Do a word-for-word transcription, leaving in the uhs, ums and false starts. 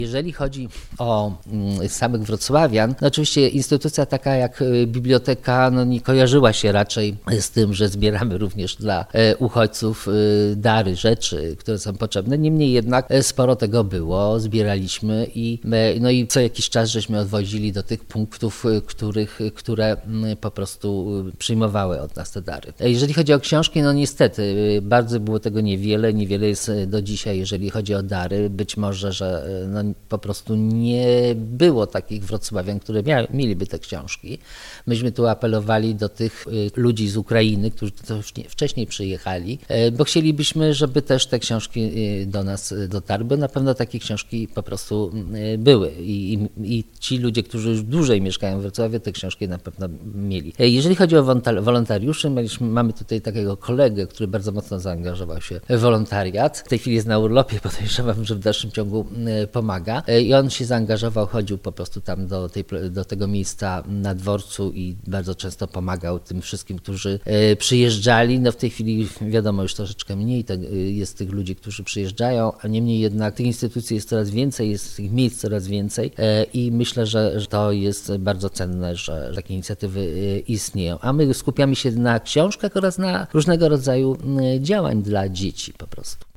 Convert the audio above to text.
Jeżeli chodzi o mm, samych wrocławian, no oczywiście instytucja taka jak y, biblioteka no nie kojarzyła się raczej z tym, że zbieramy również dla e, uchodźców y, dary, rzeczy, które są potrzebne. Niemniej jednak e, sporo tego było, zbieraliśmy i e, no i co jakiś czas żeśmy odwozili do tych punktów, y, których, które y, po prostu y, przyjmowały od nas te dary. E, Jeżeli chodzi o książki, no niestety y, bardzo było tego niewiele, niewiele jest y, do dzisiaj, jeżeli chodzi o dary. Być może, że y, no, po prostu nie było takich wrocławian, które mia- mieliby te książki. Myśmy tu apelowali do tych y, ludzi z Ukrainy, którzy to już nie, wcześniej przyjechali, y, bo chcielibyśmy, żeby też te książki y, do nas y, dotarły, bo na pewno takie książki po prostu y, były I, i, i ci ludzie, którzy już dłużej mieszkają w Wrocławiu, te książki na pewno mieli. Y, Jeżeli chodzi o wonta- wolontariuszy, mieliśmy, mamy tutaj takiego kolegę, który bardzo mocno zaangażował się w wolontariat. W tej chwili jest na urlopie, podejrzewam, że w dalszym ciągu y, pomaga. I on się zaangażował, chodził po prostu tam do, tej, do tego miejsca na dworcu i bardzo często pomagał tym wszystkim, którzy e, przyjeżdżali. No w tej chwili wiadomo już troszeczkę mniej te, jest tych ludzi, którzy przyjeżdżają, a niemniej jednak tych instytucji jest coraz więcej, jest tych miejsc coraz więcej e, i myślę, że, że to jest bardzo cenne, że, że takie inicjatywy e, istnieją. A my skupiamy się na książkach oraz na różnego rodzaju e, działań dla dzieci po prostu.